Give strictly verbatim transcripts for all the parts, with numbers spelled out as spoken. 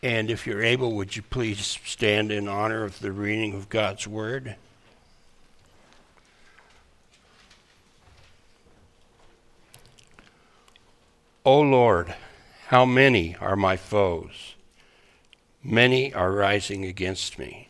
And if you're able, would you please stand in honor of the reading of God's Word? O Lord, how many are my foes? Many are rising against me.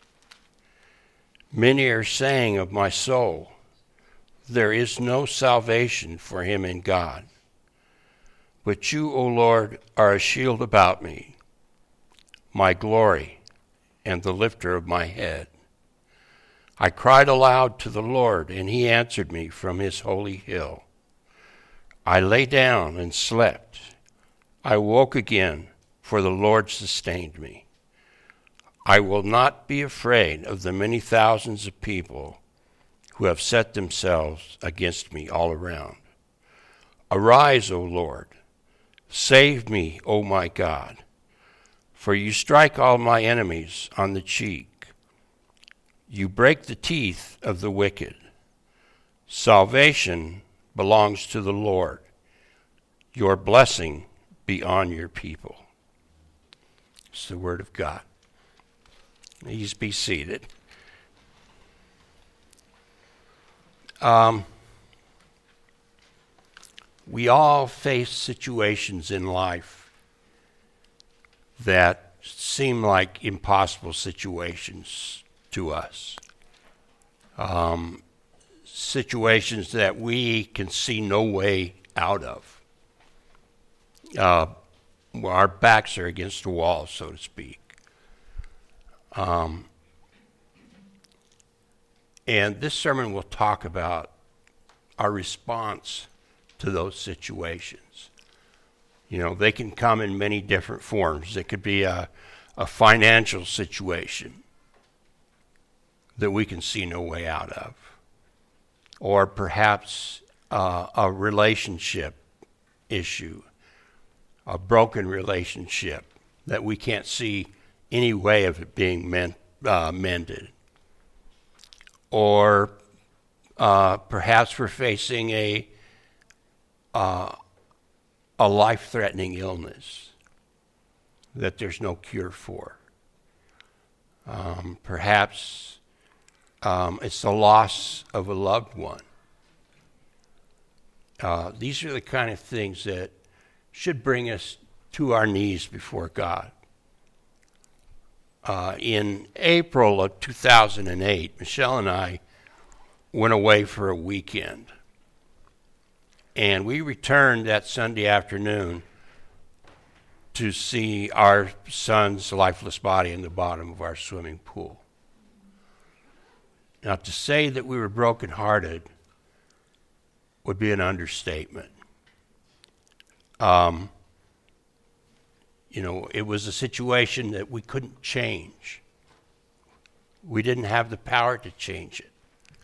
Many are saying of my soul, there is no salvation for him in God. But you, O Lord, are a shield about me, my glory, and the lifter of my head. I cried aloud to the Lord, and he answered me from his holy hill. I lay down and slept. I woke again, for the Lord sustained me. I will not be afraid of the many thousands of people who have set themselves against me all around. Arise, O Lord. Save me, O my God. For you strike all my enemies on the cheek. You break the teeth of the wicked. Salvation belongs to the Lord. Your blessing be on your people. It's the word of God. Please be seated. Um, we all face situations in life that seem like impossible situations to us. Um, situations that we can see no way out of. Uh, where our backs are against the wall, so to speak. Um, and this sermon will talk about our response to those situations. You know, they can come in many different forms. It could be a, a financial situation that we can see no way out of. Or perhaps uh, a relationship issue, a broken relationship that we can't see any way of it being mend, uh, mended. Or uh, perhaps we're facing a uh, a life-threatening illness that there's no cure for. Um, perhaps um, it's the loss of a loved one. Uh, these are the kind of things that should bring us to our knees before God. Uh, in April of two thousand eight, Michelle and I went away for a weekend. And we returned that Sunday afternoon to see our son's lifeless body in the bottom of our swimming pool. Now, to say that we were brokenhearted would be an understatement. Um, you know, it was a situation that we couldn't change. We didn't have the power to change it.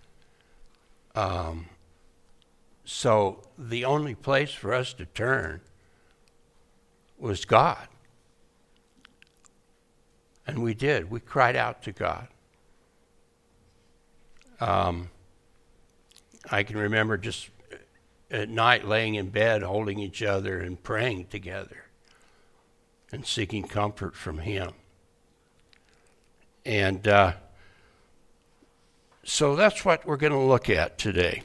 Um, so the only place for us to turn was God. And we did. We cried out to God. Um, I can remember just at night laying in bed, holding each other and praying together and seeking comfort from him. And uh, so that's what we're going to look at today.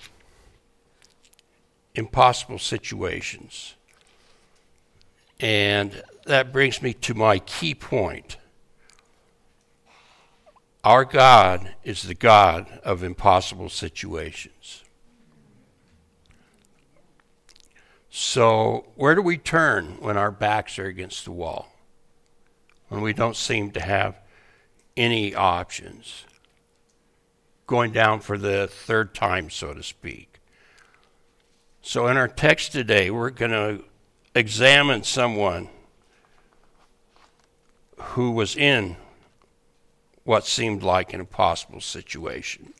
Impossible situations. And that brings me to my key point. Our God is the God of impossible situations. So where do we turn when our backs are against the wall? When we don't seem to have any options? Going down for the third time, so to speak. So in our text today, we're going to examine someone who was in what seemed like an impossible situation.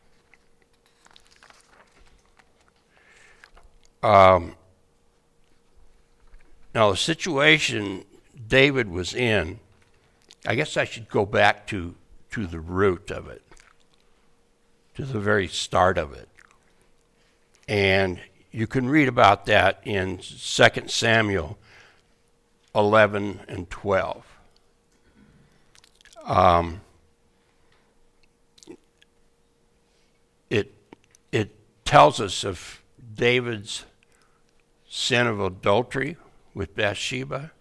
Um, now, the situation David was in, I guess I should go back to, to the root of it, to the very start of it. And you can read about that in Second Samuel eleven and twelve. Um, it it tells us of David's sin of adultery with Bathsheba,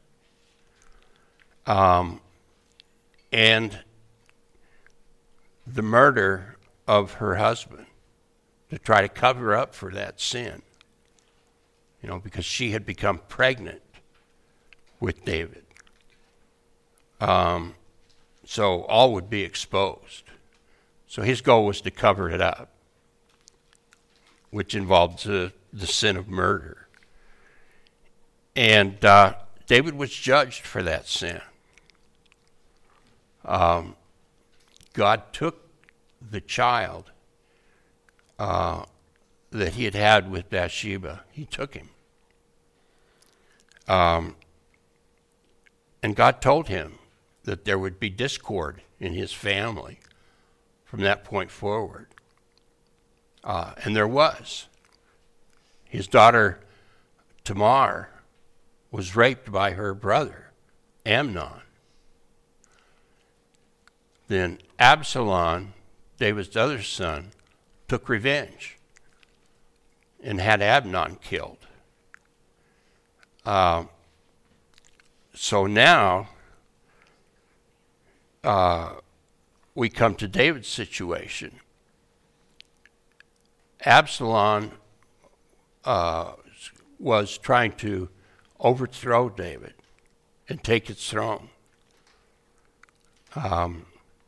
um, and the murder of her husband to try to cover up for that sin, you know, because she had become pregnant with David. Um, so all would be exposed. So his goal was to cover it up, which involved the, the sin of murder. And uh, David was judged for that sin. Um, God took the child uh, that he had had with Bathsheba. He took him. Um, and God told him that there would be discord in his family from that point forward. Uh, and there was. His daughter Tamar was raped by her brother, Amnon. Then Absalom, David's other son, took revenge and had Amnon killed. Uh, so now uh, we come to David's situation. Absalom uh, was trying to overthrow David and take his throne. Um,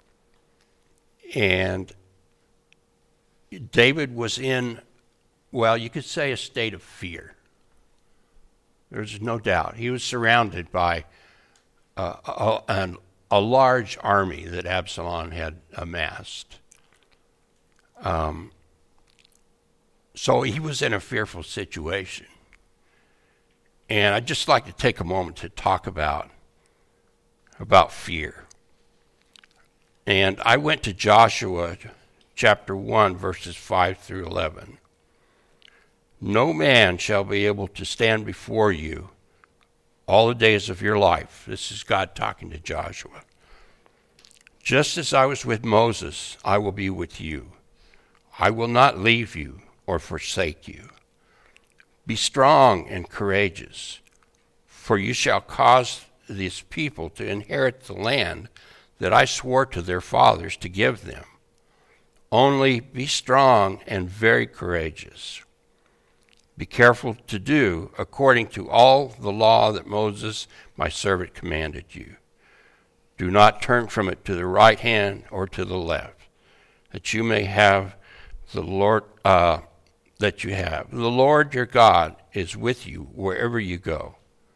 and David was in, well, you could say a state of fear. There's no doubt. He was surrounded by uh, a, a, a large army that Absalom had amassed. Um, so he was in a fearful situation. And I'd just like to take a moment to talk about, about fear. And I went to Joshua chapter one, verses five through eleven. No man shall be able to stand before you all the days of your life. This is God talking to Joshua. Just as I was with Moses, I will be with you. I will not leave you or forsake you. Be strong and courageous, for you shall cause these people to inherit the land that I swore to their fathers to give them. Only be strong and very courageous. Be careful to do according to all the law that Moses, my servant, commanded you. Do not turn from it to the right hand or to the left, that you may have the Lord, uh, that you have. The Lord your God is with you wherever you go.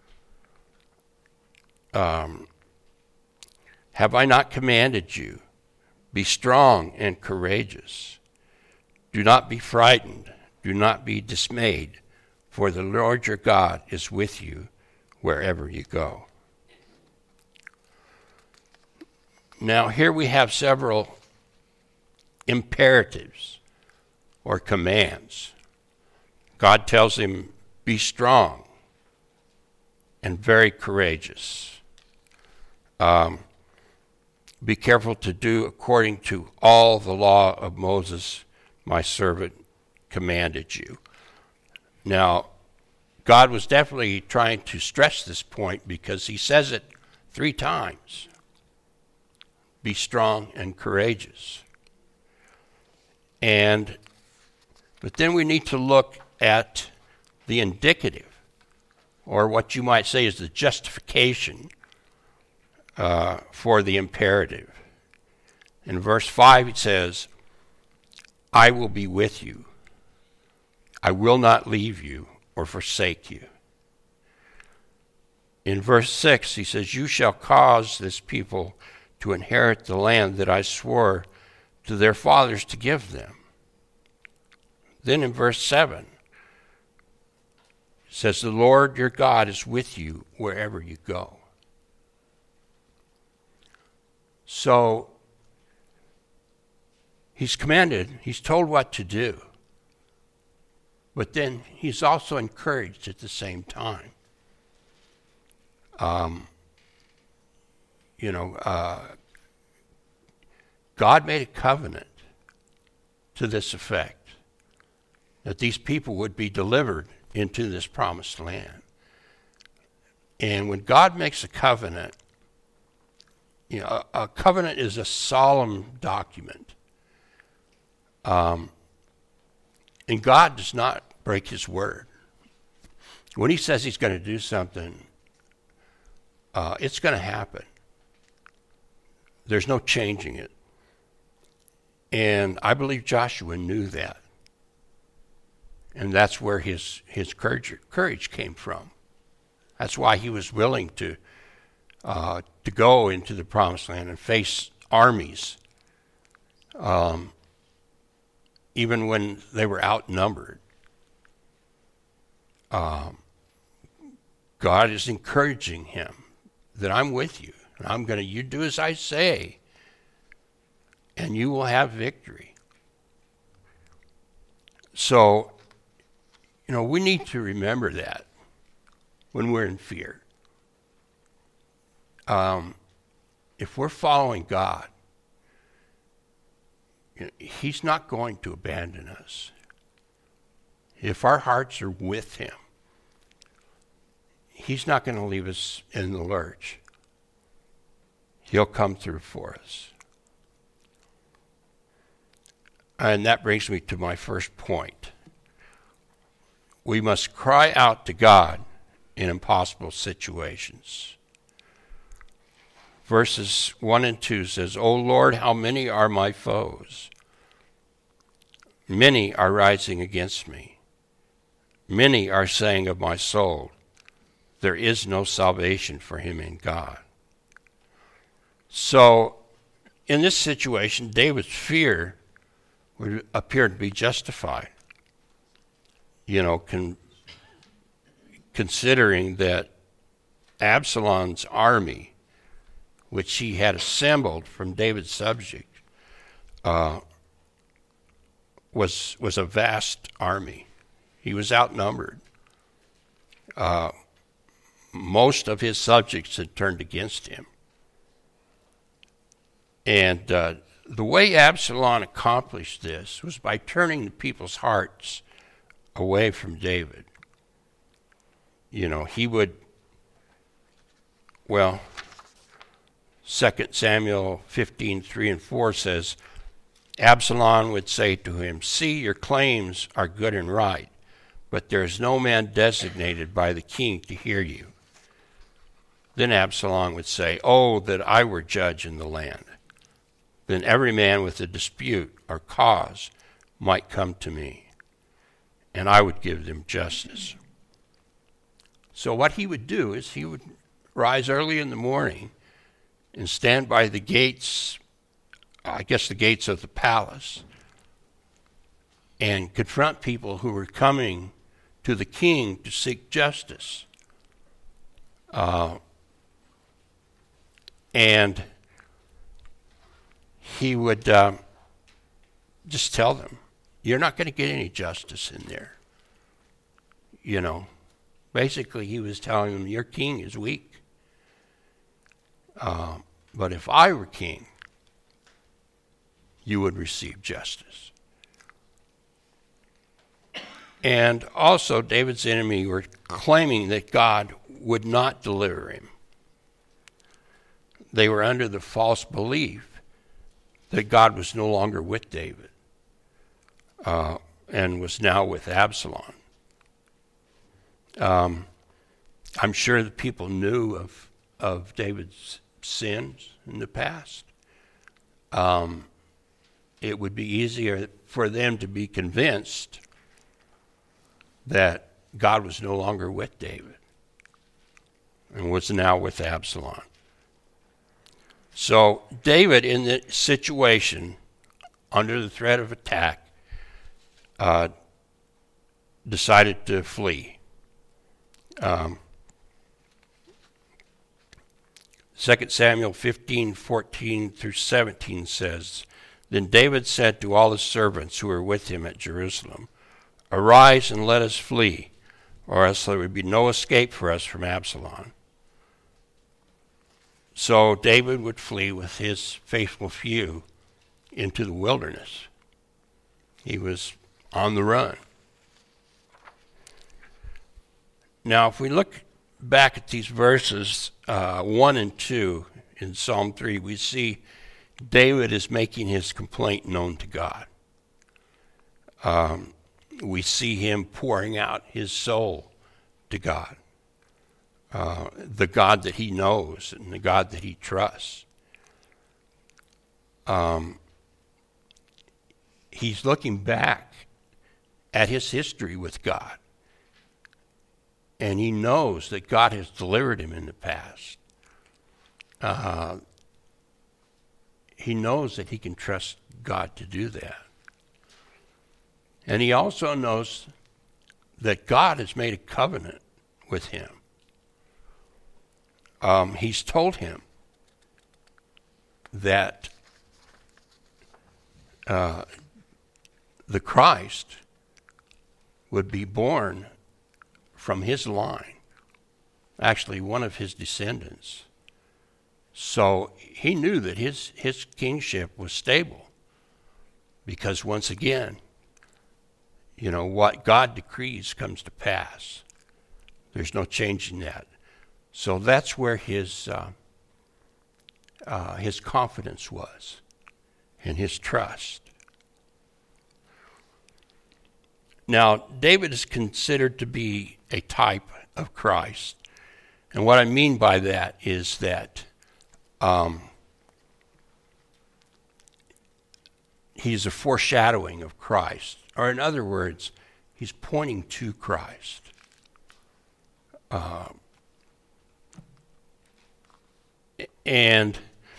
Um, have I not commanded you? Be strong and courageous. Do not be frightened. Do not be dismayed, for the Lord your God is with you wherever you go. Now, here we have several imperatives or commands. God tells him, be strong and very courageous. Um, be careful to do according to all the law of Moses, my servant, commanded you. Now, God was definitely trying to stress this point because he says it three times. Be strong and courageous. And, but then we need to look at the indicative, or what you might say is the justification uh, for the imperative. In verse five it says, I will be with you. I will not leave you or forsake you. In verse six, he says, you shall cause this people to inherit the land that I swore to their fathers to give them. Then in verse seven, it says, the Lord your God is with you wherever you go. So he's commanded, he's told what to do. But then he's also encouraged at the same time. Um, you know, uh, God made a covenant to this effect, that these people would be delivered into this promised land. And when God makes a covenant, you know, a, a covenant is a solemn document. Um, and God does not break his word. When he says he's going to do something, uh, it's going to happen. There's no changing it. And I believe Joshua knew that. And that's where his, his courage, courage came from. That's why he was willing to uh, to go into the promised land and face armies, um, even when they were outnumbered. Um, God is encouraging him that I'm with you. And I'm going to, you do as I say, and you will have victory. So, you know, we need to remember that when we're in fear. Um, if we're following God, you know, he's not going to abandon us. If our hearts are with him, he's not going to leave us in the lurch. He'll come through for us. And that brings me to my first point. We must cry out to God in impossible situations. Verses one and two says, O Lord, how many are my foes? Many are rising against me. Many are saying of my soul, there is no salvation for him in God. So, in this situation, David's fear would appear to be justified. You know, con- considering that Absalom's army, which he had assembled from David's subject, uh, was was a vast army. He was outnumbered. Uh, most of his subjects had turned against him. And uh, the way Absalom accomplished this was by turning the people's hearts away from David. You know, he would, well, Second Samuel fifteen, three and four says, Absalom would say to him, see, your claims are good and right, but there is no man designated by the king to hear you. Then Absalom would say, oh, that I were judge in the land. Then every man with a dispute or cause might come to me, and I would give them justice. So what he would do is he would rise early in the morning and stand by the gates, I guess the gates of the palace, and confront people who were coming to the king to seek justice. Uh, and he would um, just tell them, you're not going to get any justice in there. You know, basically he was telling them, your king is weak. Uh, but if I were king, you would receive justice. And also David's enemy were claiming that God would not deliver him. They were under the false belief that God was no longer with David uh, and was now with Absalom. Um, I'm sure the people knew of, of David's sins in the past. Um, it would be easier for them to be convinced that God was no longer with David and was now with Absalom. So David, in the situation, under the threat of attack, uh, decided to flee. Um, Second Samuel fifteen, fourteen through seventeen says, Then David said to all his servants who were with him at Jerusalem, Arise and let us flee, or else there would be no escape for us from Absalom. So David would flee with his faithful few into the wilderness. He was on the run. Now, if we look back at these verses, uh, one and two in Psalm three, we see David is making his complaint known to God. Um, we see him pouring out his soul to God, uh, the God that he knows and the God that he trusts. Um, he's looking back at his history with God, and he knows that God has delivered him in the past. Uh, he knows that he can trust God to do that. And he also knows that God has made a covenant with him. Um, he's told him that uh, the Christ would be born from his line, actually one of his descendants. So he knew that his, his kingship was stable, because once again, you know, what God decrees comes to pass. There's no changing that. So that's where his uh, uh, his confidence was, and his trust. Now, David is considered to be a type of Christ. And what I mean by that is that um, he's a foreshadowing of Christ. Or in other words, he's pointing to Christ. Uh, and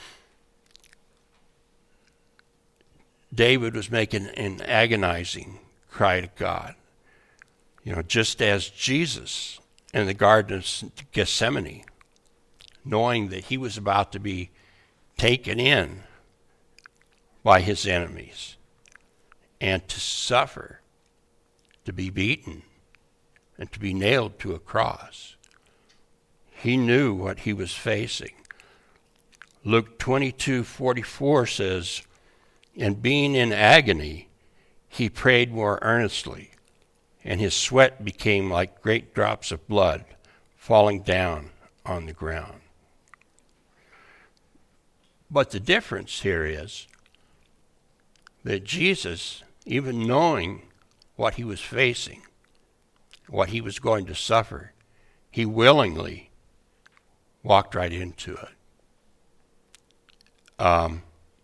David was making an agonizing cry to God. You know, just as Jesus in the Garden of Gethsemane, knowing that he was about to be taken in by his enemies and to suffer, to be beaten, and to be nailed to a cross. He knew what he was facing. Luke twenty-two forty-four says, "And being in agony, he prayed more earnestly, and his sweat became like great drops of blood falling down on the ground." But the difference here is that Jesus, even knowing what he was facing, what he was going to suffer, he willingly walked right into it. Um,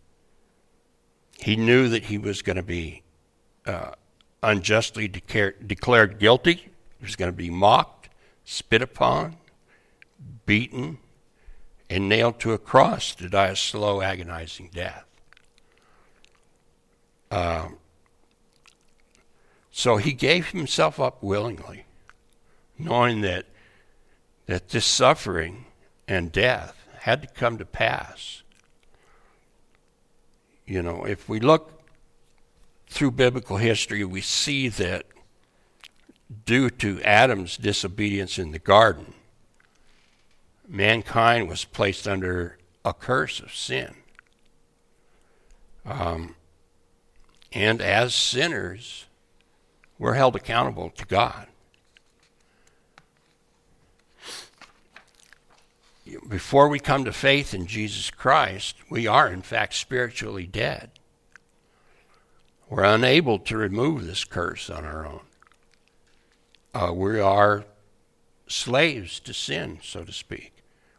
he knew that he was going to be uh, unjustly declare, declared guilty. He was going to be mocked, spit upon, beaten, and nailed to a cross to die a slow, agonizing death. Um, so he gave himself up willingly, knowing that that this suffering and death had to come to pass. You know, if we look through biblical history, we see that due to Adam's disobedience in the garden, mankind was placed under a curse of sin. Um, and as sinners, we're held accountable to God. Before we come to faith in Jesus Christ, we are in fact spiritually dead. We're unable to remove this curse on our own. Uh, we are slaves to sin, so to speak.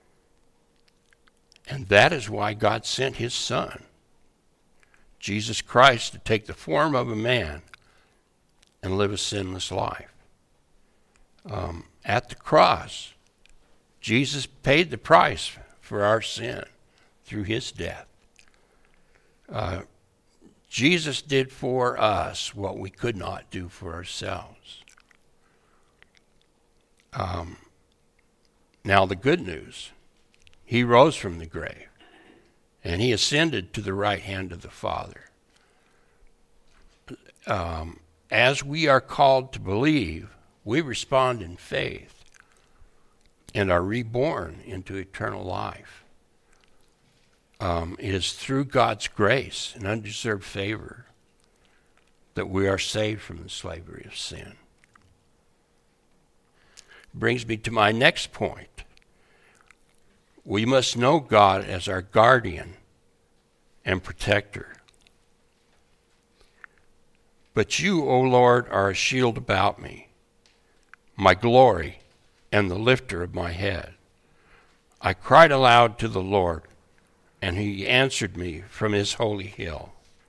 And that is why God sent his Son, Jesus Christ, to take the form of a man and live a sinless life. Um, at the cross, Jesus paid the price for our sin through his death. Uh, Jesus did for us what we could not do for ourselves. Um, now the good news, he rose from the grave, and he ascended to the right hand of the Father. Um, as we are called to believe, we respond in faith and are reborn into eternal life. Um, it is through God's grace and undeserved favor that we are saved from the slavery of sin. Brings me to my next point. We must know God as our guardian and protector. But you, O Lord, are a shield about me, my glory and the lifter of my head. I cried aloud to the Lord, and he answered me from his holy hill.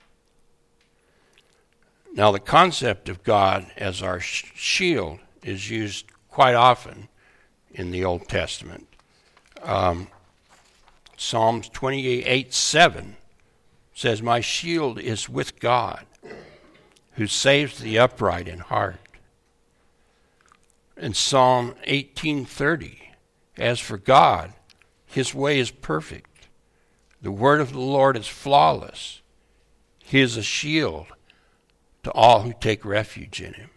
Now, the concept of God as our shield is used quite often in the Old Testament. Um, Psalms twenty-eight seven says, my shield is with God, who saves the upright in heart. In Psalm eighteen thirty, as for God, his way is perfect. The word of the Lord is flawless. He is a shield to all who take refuge in him.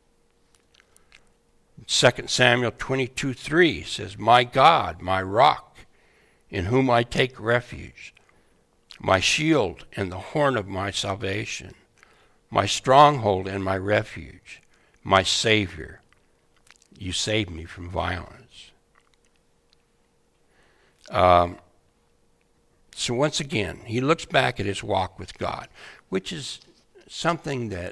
Second Samuel twenty-two three says, my God, my rock, in whom I take refuge, my shield and the horn of my salvation, my stronghold and my refuge, my Savior, you save me from violence. Um, so once again, he looks back at his walk with God, which is something that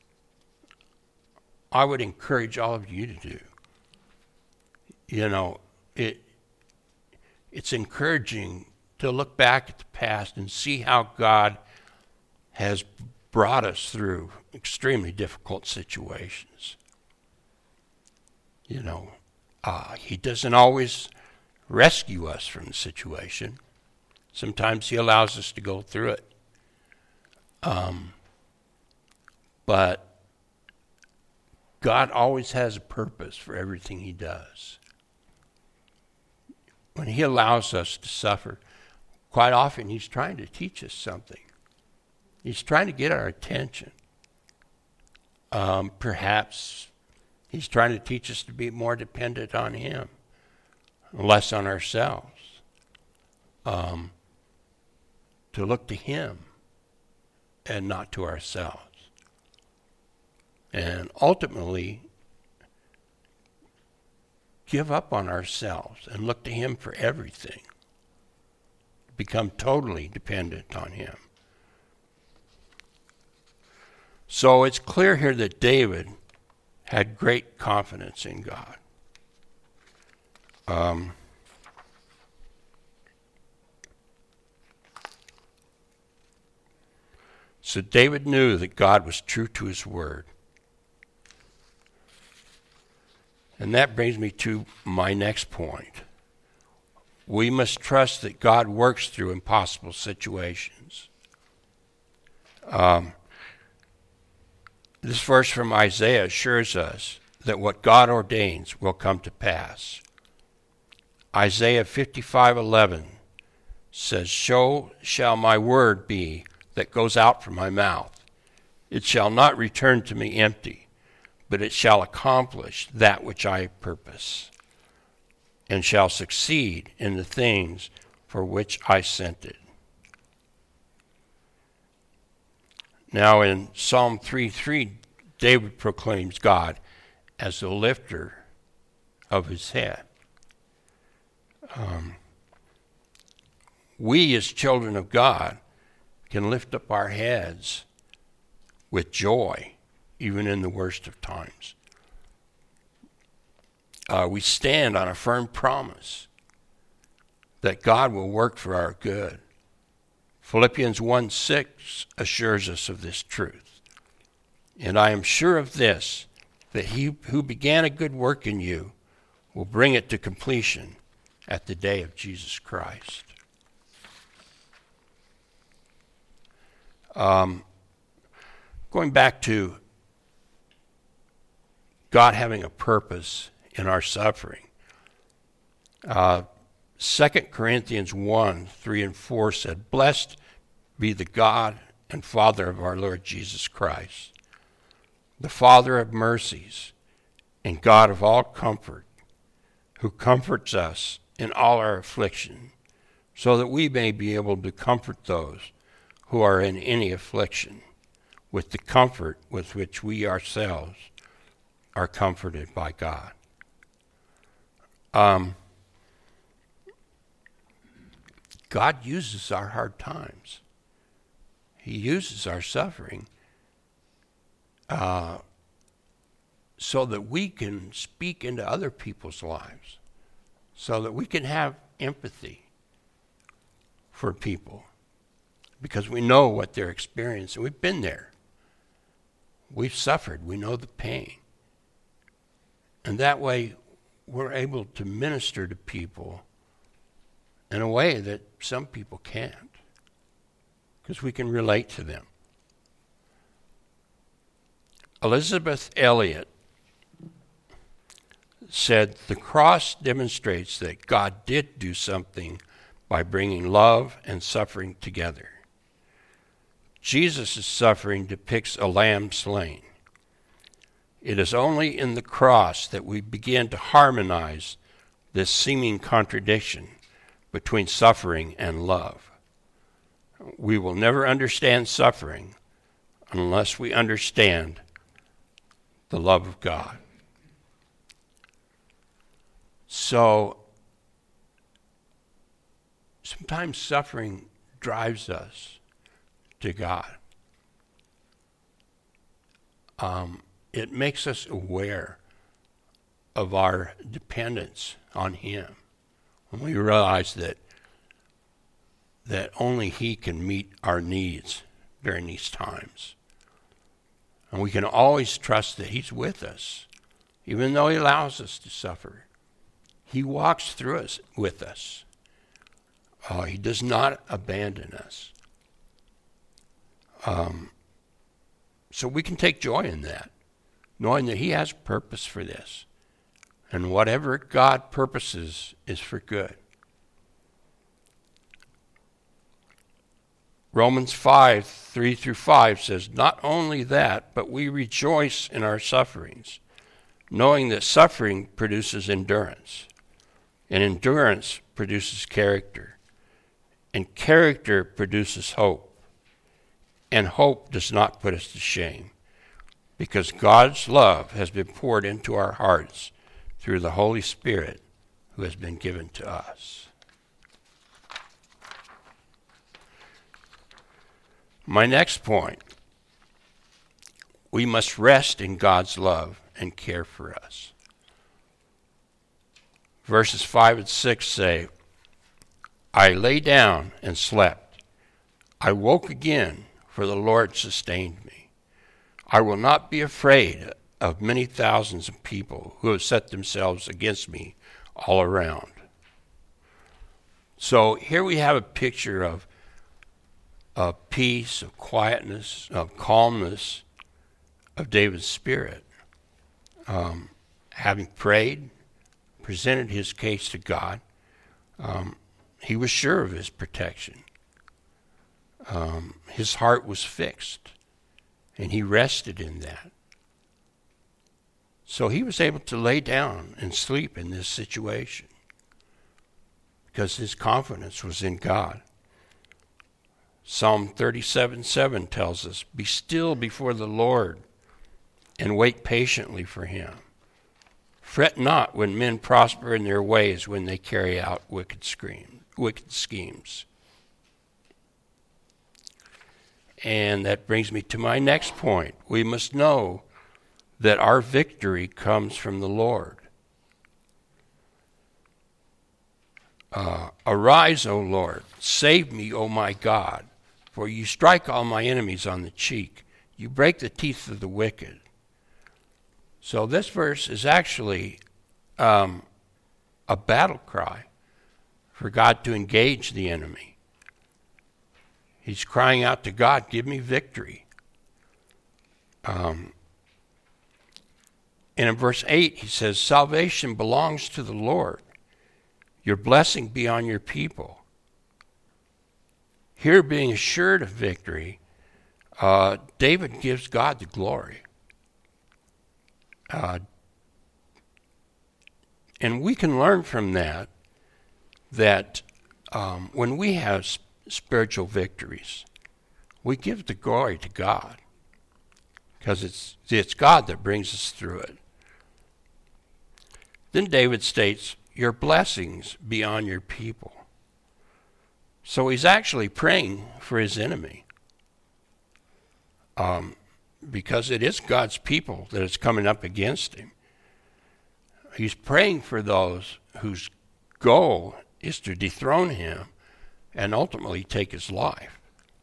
I would encourage all of you to do. You know, it it's encouraging to look back at the past and see how God has brought us through extremely difficult situations. You know, uh, he doesn't always rescue us from the situation. Sometimes he allows us to go through it. Um, but God always has a purpose for everything he does. When he allows us to suffer, quite often he's trying to teach us something. He's trying to get our attention. Um, perhaps he's trying to teach us to be more dependent on him, less on ourselves. Um, to look to him and not to ourselves. And ultimately, give up on ourselves and look to him for everything. Become totally dependent on him. So it's clear here that David had great confidence in God. Um, so David knew that God was true to his word. And that brings me to my next point. We must trust that God works through impossible situations. Um, this verse from Isaiah assures us that what God ordains will come to pass. Isaiah fifty-five eleven says, so shall my word be that goes out from my mouth. It shall not return to me empty, but it shall accomplish that which I purpose, and shall succeed in the things for which I sent it. Now in Psalm three three, David proclaims God as the lifter of his head. Um, we as children of God can lift up our heads with joy, even in the worst of times. Uh, we stand on a firm promise that God will work for our good. Philippians one six assures us of this truth. And I am sure of this, that he who began a good work in you will bring it to completion at the day of Jesus Christ. Um, going back to God having a purpose in our suffering. Uh, Second Corinthians one, three and four said, blessed be the God and Father of our Lord Jesus Christ, the Father of mercies and God of all comfort, who comforts us in all our affliction, so that we may be able to comfort those who are in any affliction with the comfort with which we ourselves are comforted by God. Um, God uses our hard times. He uses our suffering uh, so that we can speak into other people's lives, so that we can have empathy for people, because we know what they're experiencing. We've been there. We've suffered. We know the pain. And that way, we're able to minister to people in a way that some people can't, because we can relate to them. Elizabeth Elliot said, "The cross demonstrates that God did do something by bringing love and suffering together. Jesus' suffering depicts a lamb slain. It is only in the cross that we begin to harmonize this seeming contradiction between suffering and love. We will never understand suffering unless we understand the love of God." So, sometimes suffering drives us to God. Um, it makes us aware of our dependence on Him. When we realize that that only He can meet our needs during these times. And we can always trust that He's with us, even though He allows us to suffer. He walks through us with us. Uh, he does not abandon us. Um, so we can take joy in that, knowing that He has purpose for this. And whatever God purposes is for good. Romans five, three through five says, "Not only that, but we rejoice in our sufferings, knowing that suffering produces endurance, and endurance produces character, and character produces hope, and hope does not put us to shame, because God's love has been poured into our hearts through the Holy Spirit who has been given to us." My next point, we must rest in God's love and care for us. Verses five and six say, "I lay down and slept. I woke again, for the Lord sustained me. I will not be afraid of many thousands of people who have set themselves against me all around." So here we have a picture of of peace, of quietness, of calmness of David's spirit. Um, having prayed, presented his case to God, um, he was sure of His protection. Um, his heart was fixed, and he rested in that. So he was able to lay down and sleep in this situation because his confidence was in God. Psalm thirty-seven seven tells us, "Be still before the Lord and wait patiently for Him. Fret not when men prosper in their ways, when they carry out wicked, scream, wicked schemes." And that brings me to my next point. We must know that our victory comes from the Lord. Uh, "Arise, O Lord, save me, O my God. For you strike all my enemies on the cheek. You break the teeth of the wicked." So this verse is actually um, a battle cry for God to engage the enemy. He's crying out to God, "Give me victory." Um, and in verse eight, he says, "Salvation belongs to the Lord. Your blessing be on your people." Here, being assured of victory, uh, David gives God the glory. Uh, and we can learn from that that um, when we have sp- spiritual victories, we give the glory to God, because it's it's God that brings us through it. Then David states, your blessings be on your people. So he's actually praying for his enemy, um, because it is God's people that is coming up against him. He's praying for those whose goal is to dethrone him and ultimately take his life.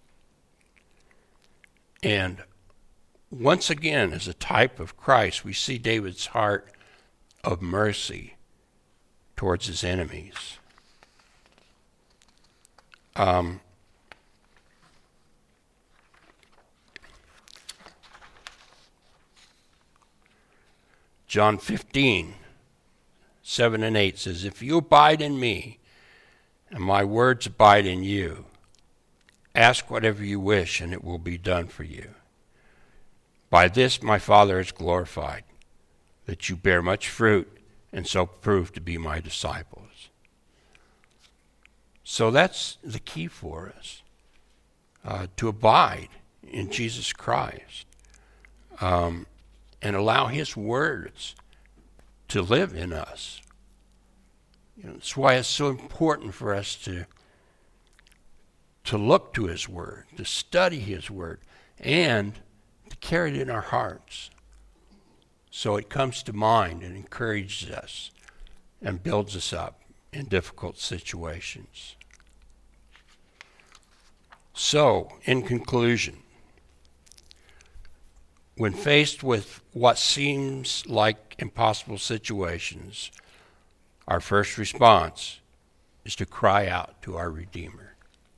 And once again, as a type of Christ, we see David's heart of mercy towards his enemies. Um, John fifteen, seven and eight says, if you abide in me, and my words abide in you, ask whatever you wish, and it will be done for you. By this my Father is glorified, that you bear much fruit, and so prove to be my disciples. So that's the key for us, uh, to abide in Jesus Christ, um, and allow his words to live in us. You know, that's why it's so important for us to to look to his word, to study his word, and to carry it in our hearts, so it comes to mind and encourages us and builds us up in difficult situations. So, in conclusion, when faced with what seems like impossible situations, our first response is to cry out to our Redeemer.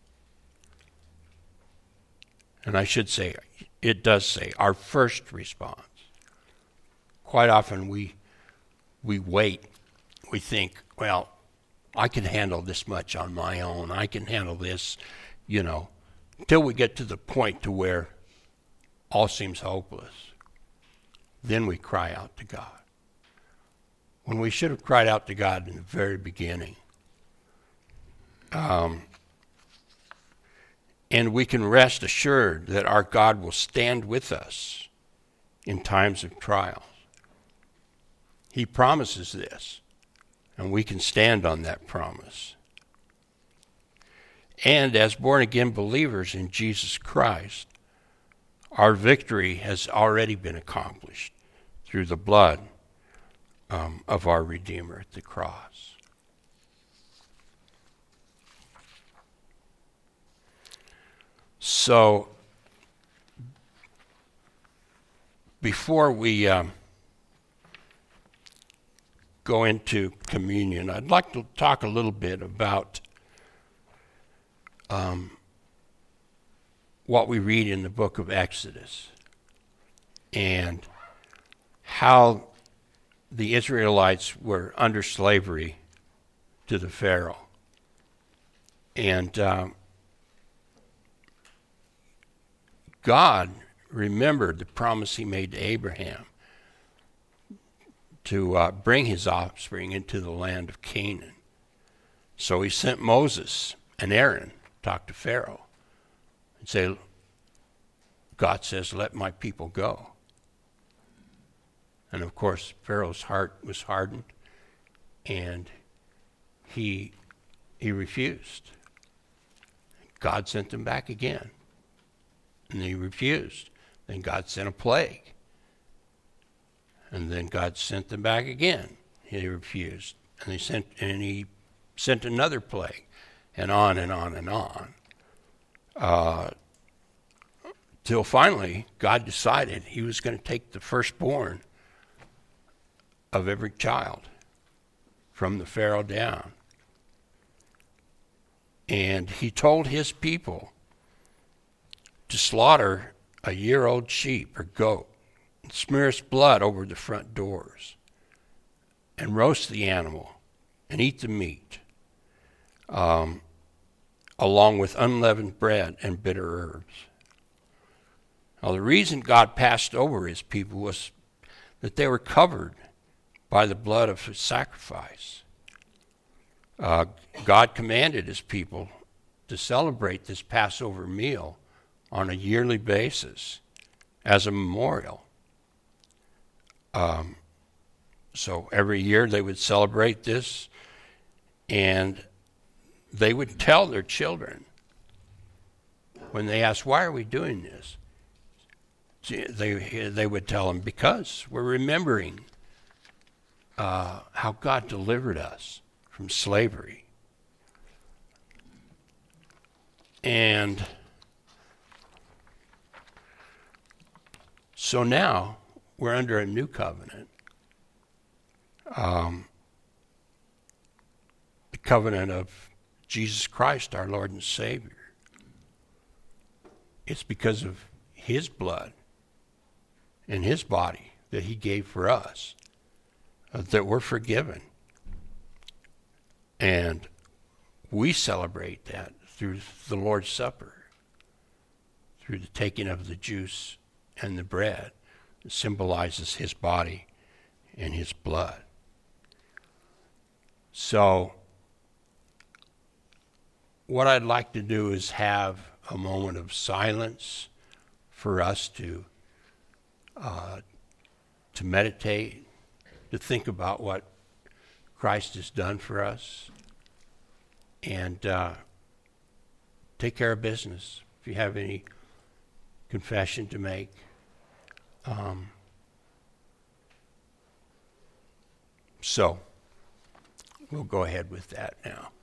And I should say, it does say, our first response. Quite often we we wait. We think, well, I can handle this much on my own. I can handle this, you know, until we get to the point to where all seems hopeless. Then we cry out to God, when we should have cried out to God in the very beginning. Um, and we can rest assured that our God will stand with us in times of trials. He promises this, and we can stand on that promise. And as born-again believers in Jesus Christ, our victory has already been accomplished through the blood um, of our Redeemer at the cross. So, before we um, go into communion, I'd like to talk a little bit about um, what we read in the book of Exodus and how the Israelites were under slavery to the Pharaoh. And um, God remembered the promise he made to Abraham to uh, bring his offspring into the land of Canaan. So he sent Moses and Aaron to talk to Pharaoh and say, God says, let my people go. And of course, Pharaoh's heart was hardened, and he he refused. God sent them back again, and he refused. Then God sent a plague, and then God sent them back again. He refused, and he sent and he sent another plague, and on and on and on. Uh, till finally, God decided he was going to take the firstborn of every child from the Pharaoh down. And he told his people to slaughter a year-old sheep or goat and smear its blood over the front doors and roast the animal and eat the meat, um, along with unleavened bread and bitter herbs. Now, the reason God passed over his people was that they were covered by the blood of his sacrifice. uh, God commanded his people to celebrate this Passover meal on a yearly basis as a memorial. Um, so every year they would celebrate this, and they would tell their children when they asked, why are we doing this? They, they would tell them, because we're remembering uh, how God delivered us from slavery. And so now we're under a new covenant. Um, the covenant of Jesus Christ, our Lord and Savior. It's because of his blood and his body that he gave for us uh, that we're forgiven. And we celebrate that through the Lord's Supper, through the taking of the juice and the bread. It symbolizes his body and his blood. So what I'd like to do is have a moment of silence for us to uh, to meditate, to think about what Christ has done for us, and uh, take care of business. If you have any confession to make, um, so we'll go ahead with that now.